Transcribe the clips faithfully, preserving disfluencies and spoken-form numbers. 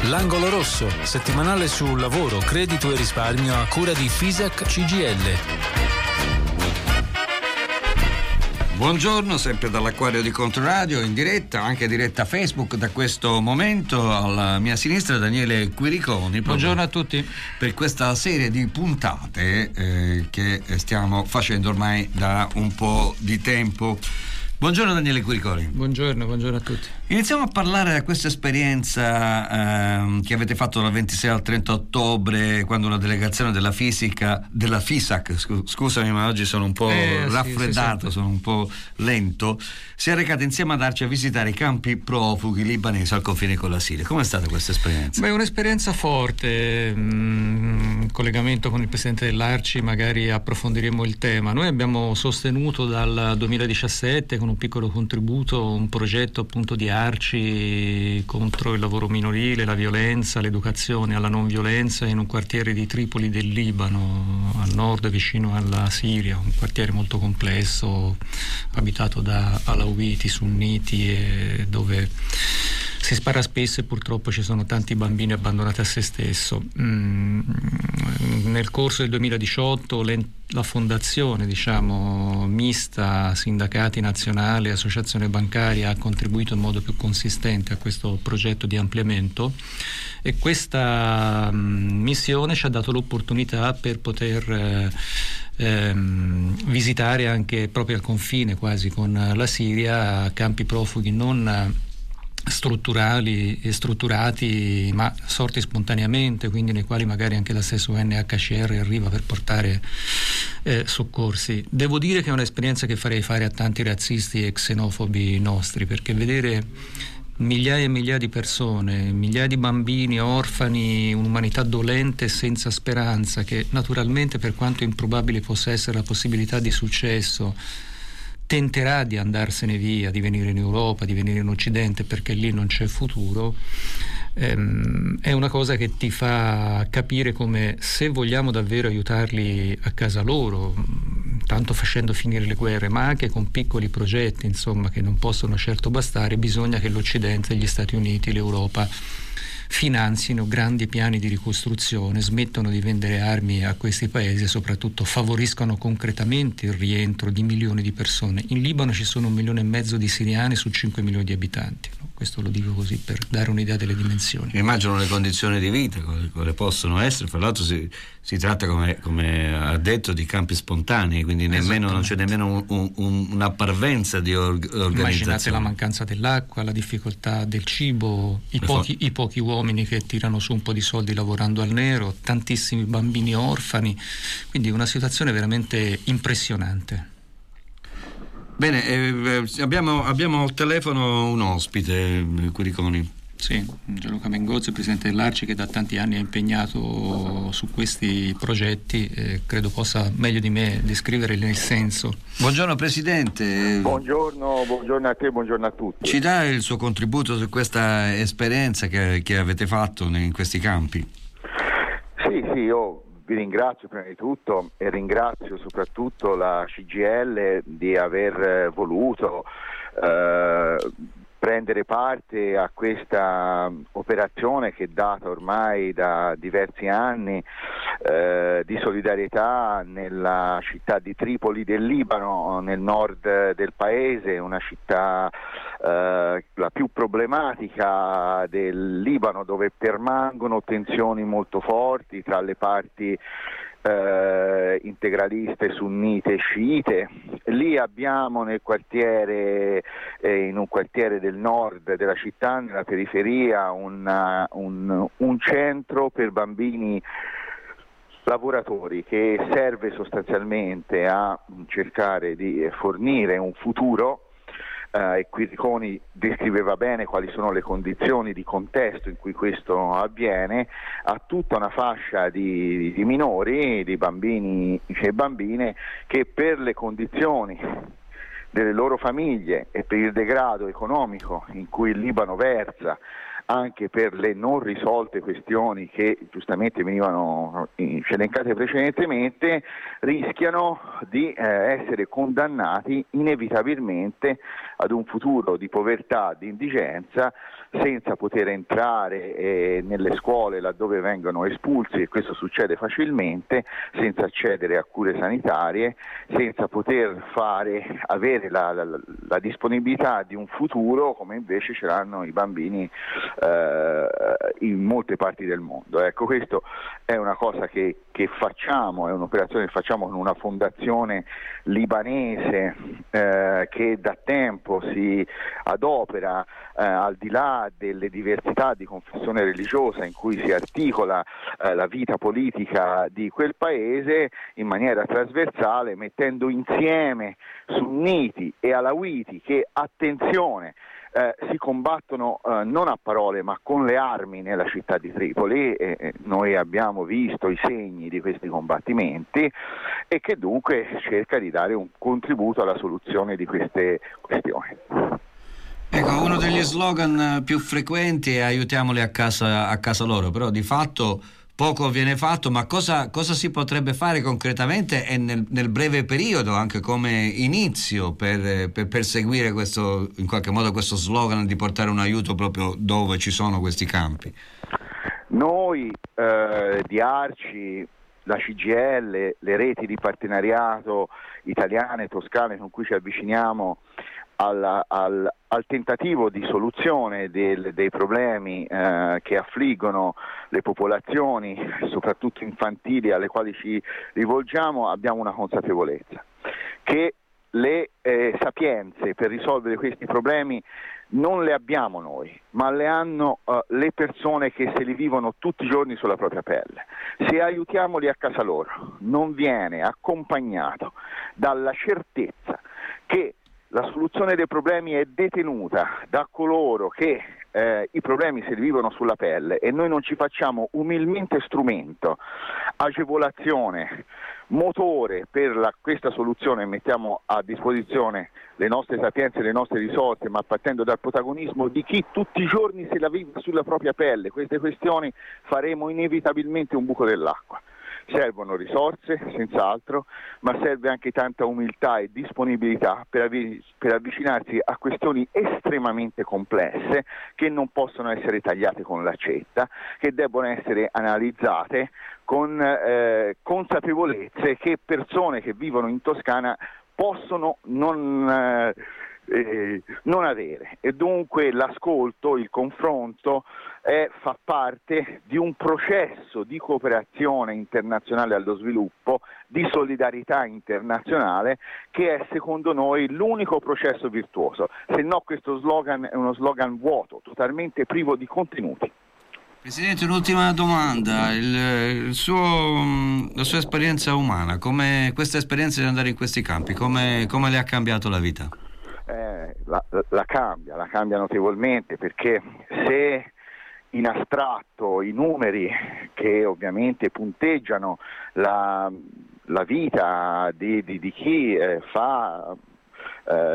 L'Angolo Rosso, settimanale su lavoro, credito e risparmio a cura di Fisac C G L. Buongiorno, sempre dall'acquario di Controradio, in diretta, anche diretta Facebook da questo momento. Alla mia sinistra Daniele Quiriconi. Buongiorno a tutti. Per questa serie di puntate eh, che stiamo facendo ormai da un po' di tempo. Buongiorno Daniele Quiriconi. Buongiorno, buongiorno a tutti. Iniziamo a parlare di questa esperienza ehm, che avete fatto dal ventisei al trenta ottobre, quando una delegazione della fisica della Fisac, scu- scusami ma oggi sono un po' eh, raffreddato, sì, sono un po' lento, si è recata insieme ad Arci a visitare i campi profughi libanesi al confine con la Siria. Com'è stata questa esperienza? Beh, un'esperienza forte, mm, in collegamento con il presidente dell'Arci magari approfondiremo il tema. Noi abbiamo sostenuto dal duemiladiciassette con un piccolo contributo un progetto appunto di Arci contro il lavoro minorile, la violenza, l'educazione alla non violenza in un quartiere di Tripoli del Libano, a nord vicino alla Siria, un quartiere molto complesso abitato da alawiti, sunniti e dove si spara spesso e purtroppo ci sono tanti bambini abbandonati a se stesso. Mm, nel corso del duemiladiciotto la fondazione, diciamo, mista, sindacati nazionali, associazione bancaria, ha contribuito in modo più consistente a questo progetto di ampliamento e questa mm, missione ci ha dato l'opportunità per poter eh, ehm, visitare anche proprio al confine quasi con la Siria campi profughi non strutturali e strutturati ma sorti spontaneamente, quindi nei quali magari anche la stessa U N H C R arriva per portare eh, soccorsi. Devo dire che è un'esperienza che farei fare a tanti razzisti e xenofobi nostri, perché vedere migliaia e migliaia di persone, migliaia di bambini, orfani, un'umanità dolente e senza speranza, che naturalmente, per quanto improbabile possa essere la possibilità di successo, tenterà di andarsene via, di venire in Europa, di venire in Occidente perché lì non c'è futuro, ehm, è una cosa che ti fa capire come, se vogliamo davvero aiutarli a casa loro, tanto facendo finire le guerre, ma anche con piccoli progetti, insomma, che non possono certo bastare, bisogna che l'Occidente, gli Stati Uniti, l'Europa finanzino grandi piani di ricostruzione, smettono di vendere armi a questi paesi e soprattutto favoriscano concretamente il rientro di milioni di persone. In Libano ci sono un milione e mezzo di siriani su cinque milioni di abitanti, no? Questo lo dico così per dare un'idea delle dimensioni. Immagino le condizioni di vita quale possono essere, fra l'altro si, si tratta, come, come ha detto, di campi spontanei, quindi nemmeno, non c'è nemmeno un, un, un'apparvenza di or- organizzazione. Immaginate la mancanza dell'acqua, la difficoltà del cibo, i pochi, i pochi uomini che tirano su un po' di soldi lavorando al nero, tantissimi bambini orfani, quindi una situazione veramente impressionante. Bene, eh, abbiamo, abbiamo al telefono un ospite, Quiriconi. Sì, Gianluca Mengozzi, presidente dell'Arci, che da tanti anni è impegnato su questi progetti, eh, credo possa meglio di me descrivere il senso. Buongiorno Presidente. Buongiorno, buongiorno a te, buongiorno a tutti. Ci dà il suo contributo su questa esperienza che, che avete fatto in questi campi? Sì, sì, io vi ringrazio prima di tutto e ringrazio soprattutto la C G I L di aver voluto eh, prendere parte a questa operazione che è data ormai da diversi anni eh, di solidarietà nella città di Tripoli del Libano, nel nord del paese, una città eh, la più problematica del Libano, dove permangono tensioni molto forti tra le parti Eh, integraliste, sunnite e sciite. Lì abbiamo nel quartiere, eh, in un quartiere del nord della città, nella periferia, una, un, un centro per bambini lavoratori che serve sostanzialmente a cercare di fornire un futuro. Uh, e Quiriconi descriveva bene quali sono le condizioni di contesto in cui questo avviene, a tutta una fascia di, di minori, di bambini e bambine che per le condizioni delle loro famiglie e per il degrado economico in cui il Libano versa anche per le non risolte questioni che giustamente venivano elencate precedentemente, rischiano di eh, essere condannati inevitabilmente ad un futuro di povertà, di indigenza, senza poter entrare eh, nelle scuole laddove vengono espulsi, e questo succede facilmente, senza accedere a cure sanitarie, senza poter fare, avere la, la, la disponibilità di un futuro come invece ce l'hanno i bambini eh, in molte parti del mondo. Ecco, questo è una cosa che, che facciamo, è un'operazione che facciamo con una fondazione libanese eh, che da tempo si adopera eh, al di là delle diversità di confessione religiosa in cui si articola eh, la vita politica di quel paese in maniera trasversale, mettendo insieme sunniti e alawiti che, attenzione, Eh, si combattono eh, non a parole ma con le armi nella città di Tripoli, e, e noi abbiamo visto i segni di questi combattimenti, e che dunque cerca di dare un contributo alla soluzione di queste questioni. Ecco, uno degli slogan più frequenti è aiutiamoli a casa, a casa loro, però di fatto poco viene fatto. Ma cosa, cosa si potrebbe fare concretamente e nel, nel breve periodo, anche come inizio, per, per perseguire questo, in qualche modo, questo slogan di portare un aiuto proprio dove ci sono questi campi? Noi eh, di Arci, la C G I L, le reti di partenariato italiane e toscane con cui ci avviciniamo Al, al, al tentativo di soluzione del, dei problemi eh, che affliggono le popolazioni, soprattutto infantili, alle quali ci rivolgiamo, abbiamo una consapevolezza che le eh, sapienze per risolvere questi problemi non le abbiamo noi, ma le hanno uh, le persone che se li vivono tutti i giorni sulla propria pelle. Se aiutiamoli a casa loro non viene accompagnato dalla certezza che la soluzione dei problemi è detenuta da coloro che eh, i problemi se li vivono sulla pelle, e noi non ci facciamo umilmente strumento, agevolazione, motore per la, questa soluzione, mettiamo a disposizione le nostre sapienze, le nostre risorse, ma partendo dal protagonismo di chi tutti i giorni se la vive sulla propria pelle queste questioni, faremo inevitabilmente un buco dell'acqua. Servono risorse, senz'altro, ma serve anche tanta umiltà e disponibilità per, avvi- per avvicinarsi a questioni estremamente complesse che non possono essere tagliate con l'accetta, che debbono essere analizzate con eh, consapevolezze che persone che vivono in Toscana possono non... Eh, Eh, non avere, e dunque l'ascolto, il confronto è, fa parte di un processo di cooperazione internazionale allo sviluppo, di solidarietà internazionale, che è secondo noi l'unico processo virtuoso, se no questo slogan è uno slogan vuoto, totalmente privo di contenuti. Presidente, un'ultima domanda, il, il suo, la sua esperienza umana, come questa esperienza di andare in questi campi, come, come le ha cambiato la vita? Eh, la, la cambia, la cambia notevolmente, perché se in astratto i numeri che ovviamente punteggiano la, la vita di, di, di chi eh, fa eh,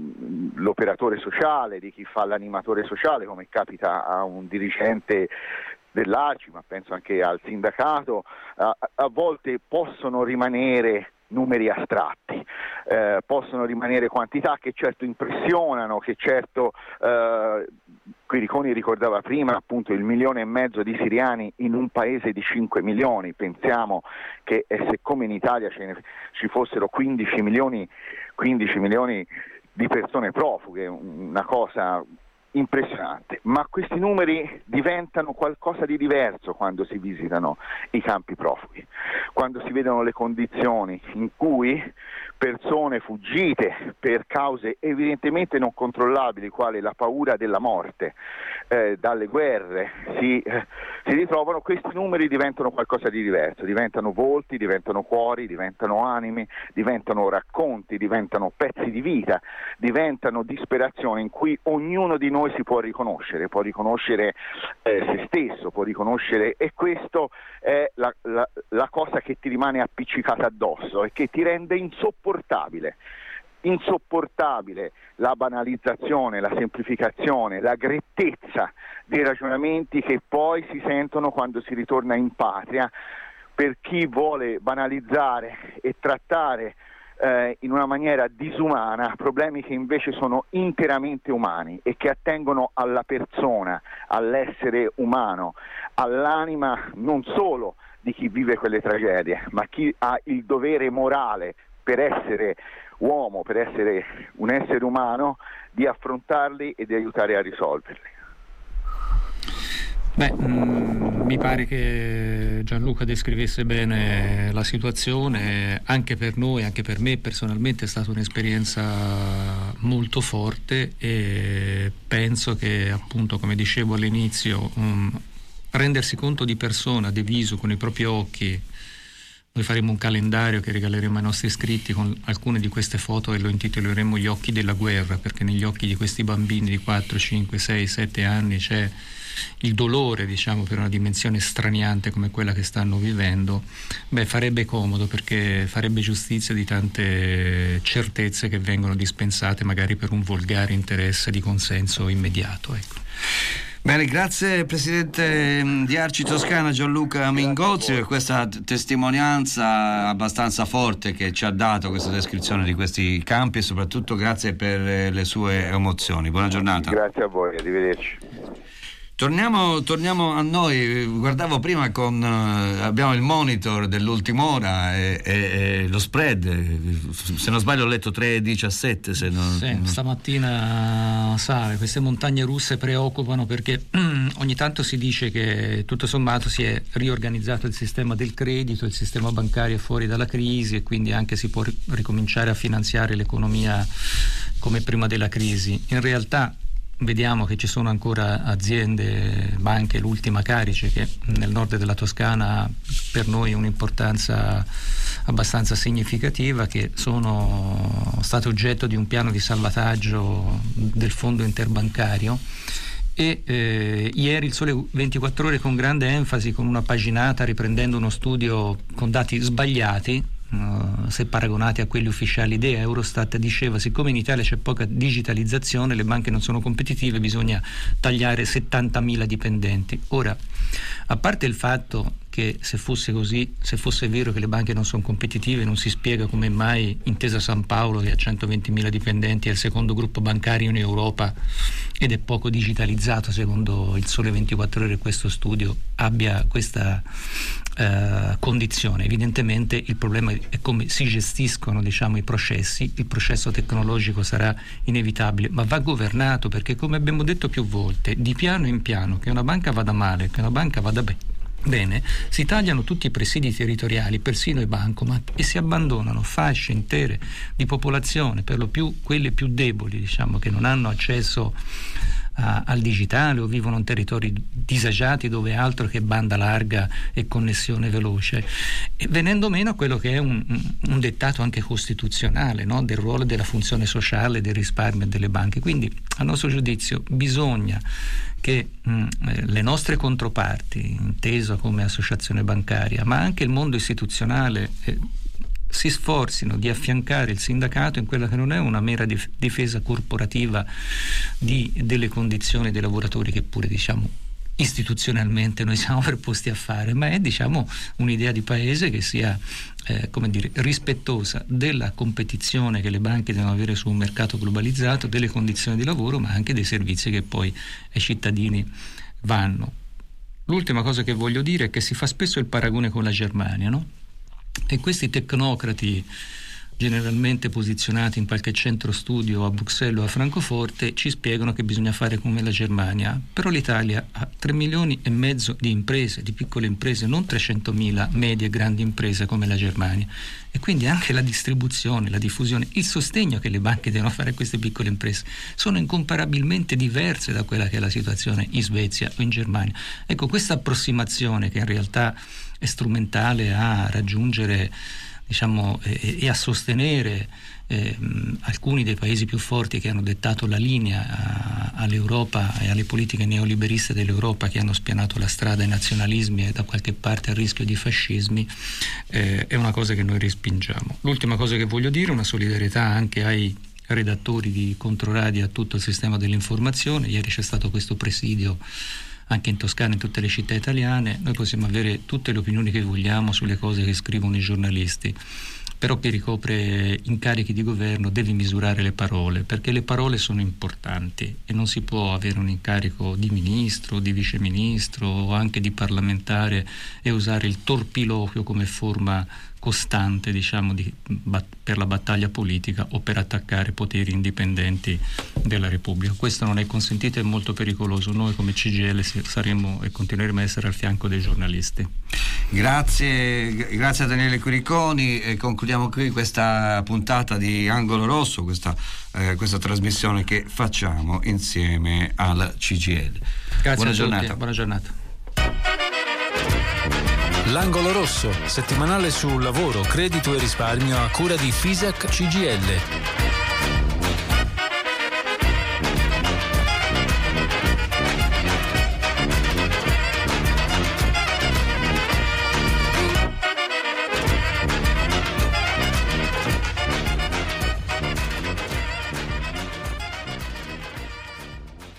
l'operatore sociale, di chi fa l'animatore sociale, come capita a un dirigente dell'Arci, ma penso anche al sindacato, a, a volte possono rimanere numeri astratti, eh, possono rimanere quantità che certo impressionano, che certo eh, Quiriconi ricordava prima appunto il milione e mezzo di siriani in un paese di cinque milioni, pensiamo che eh, se come in Italia ce ne, ci fossero quindici milioni, quindici milioni di persone profughe, una cosa impressionante, ma questi numeri diventano qualcosa di diverso quando si visitano i campi profughi, quando si vedono le condizioni in cui persone fuggite per cause evidentemente non controllabili, quale la paura della morte, eh, dalle guerre, si, eh, si ritrovano. Questi numeri diventano qualcosa di diverso, diventano volti, diventano cuori, diventano anime, diventano racconti, diventano pezzi di vita, diventano disperazione in cui ognuno di noi si può riconoscere, può riconoscere eh, se stesso, può riconoscere, e questo è la, la, la cosa che ti rimane appiccicata addosso e che ti rende insopportabile insopportabile la banalizzazione, la semplificazione, la grettezza dei ragionamenti che poi si sentono quando si ritorna in patria, per chi vuole banalizzare e trattare eh, in una maniera disumana problemi che invece sono interamente umani e che attengono alla persona, all'essere umano, all'anima non solo di chi vive quelle tragedie, ma chi ha il dovere morale per essere uomo, per essere un essere umano, di affrontarli e di aiutare a risolverli. Beh, mh, mi pare che Gianluca descrivesse bene la situazione. Anche per noi, anche per me personalmente è stata un'esperienza molto forte, e penso che, appunto, come dicevo all'inizio, um, rendersi conto di persona, di viso, con i propri occhi. Noi faremo un calendario che regaleremo ai nostri iscritti con alcune di queste foto e lo intitoleremo Gli occhi della guerra, perché negli occhi di questi bambini di quattro, cinque, sei, sette anni c'è il dolore, diciamo, per una dimensione straniante come quella che stanno vivendo. Beh, farebbe comodo, perché farebbe giustizia di tante certezze che vengono dispensate magari per un volgare interesse di consenso immediato, ecco. Bene, grazie Presidente di Arci Toscana Gianluca Mingozzi per questa testimonianza abbastanza forte che ci ha dato, questa descrizione di questi campi, e soprattutto grazie per le sue emozioni. Buona giornata. Grazie a voi, arrivederci. Torniamo, torniamo a noi. Guardavo prima con uh, abbiamo il monitor dell'ultima ora e, e, e lo spread, se non sbaglio ho letto tre virgola diciassette. Se non, sì, non... stamattina sale, queste montagne russe preoccupano, perché ogni tanto si dice che tutto sommato si è riorganizzato il sistema del credito, il sistema bancario è fuori dalla crisi e quindi anche si può ricominciare a finanziare l'economia come prima della crisi. In realtà vediamo che ci sono ancora aziende, banche, l'ultima Carige, che nel nord della Toscana ha per noi un'importanza abbastanza significativa, che sono state oggetto di un piano di salvataggio del fondo interbancario. E eh, ieri il Sole ventiquattro Ore, con grande enfasi, con una paginata, riprendendo uno studio con dati sbagliati, Uh, se paragonati a quelli ufficiali di Eurostat, diceva: siccome in Italia c'è poca digitalizzazione, le banche non sono competitive, bisogna tagliare settantamila dipendenti. Ora, a parte il fatto che se fosse così, se fosse vero che le banche non sono competitive, non si spiega come mai Intesa San Paolo, che ha centoventimila dipendenti, è il secondo gruppo bancario in Europa ed è poco digitalizzato, secondo il Sole ventiquattro Ore, questo studio, abbia questa uh, condizione. Evidentemente il problema è come si gestiscono, diciamo, i processi. Il processo tecnologico sarà inevitabile, ma va governato, perché, come abbiamo detto più volte, di piano in piano, che una banca vada male, che una banca vada bene, Bene, si tagliano tutti i presidi territoriali, persino i bancomat, e si abbandonano fasce intere di popolazione, per lo più quelle più deboli, diciamo, che non hanno accesso a, al digitale o vivono in territori disagiati dove altro che banda larga e connessione veloce, e venendo meno a quello che è un, un dettato anche costituzionale, no? Del ruolo della funzione sociale, del risparmio e delle banche. Quindi, a nostro giudizio, bisogna che mh, le nostre controparti, inteso come associazione bancaria, ma anche il mondo istituzionale, eh, si sforzino di affiancare il sindacato in quella che non è una mera dif- difesa corporativa di, delle condizioni dei lavoratori, che pure, diciamo, istituzionalmente noi siamo preposti a fare, ma è, diciamo, un'idea di paese che sia eh, come dire, rispettosa della competizione che le banche devono avere su un mercato globalizzato, delle condizioni di lavoro, ma anche dei servizi che poi ai cittadini vanno. L'ultima cosa che voglio dire è che si fa spesso il paragone con la Germania, no? E questi tecnocrati, generalmente posizionati in qualche centro studio a Bruxelles o a Francoforte, ci spiegano che bisogna fare come la Germania. Però l'Italia ha tre milioni e mezzo di imprese, di piccole imprese, non trecentomila medie e grandi imprese come la Germania, e quindi anche la distribuzione, la diffusione, il sostegno che le banche devono fare a queste piccole imprese sono incomparabilmente diverse da quella che è la situazione in Svezia o in Germania. Ecco, questa approssimazione, che in realtà è strumentale a raggiungere diciamo, e, e a sostenere eh, alcuni dei paesi più forti che hanno dettato la linea a, all'Europa e alle politiche neoliberiste dell'Europa, che hanno spianato la strada ai nazionalismi e da qualche parte al rischio di fascismi, eh, è una cosa che noi respingiamo. L'ultima cosa che voglio dire, una solidarietà anche ai redattori di Controradio e a tutto il sistema dell'informazione. Ieri c'è stato questo presidio anche in Toscana, in tutte le città italiane. Noi possiamo avere tutte le opinioni che vogliamo sulle cose che scrivono i giornalisti, però chi ricopre incarichi di governo deve misurare le parole, perché le parole sono importanti e non si può avere un incarico di ministro, di viceministro o anche di parlamentare e usare il torpiloquio come forma costante, diciamo, di, per la battaglia politica o per attaccare poteri indipendenti della Repubblica. Questo non è consentito, è molto pericoloso. Noi come C G I L saremo e continueremo a essere al fianco dei giornalisti. Grazie, grazie a Daniele Curiconi, e concludiamo qui questa puntata di Angolo Rosso, questa, eh, questa trasmissione che facciamo insieme al C G I L. Grazie buona a giornata. tutti, buona giornata. L'Angolo Rosso, settimanale sul lavoro, credito e risparmio a cura di Fisac C G I L.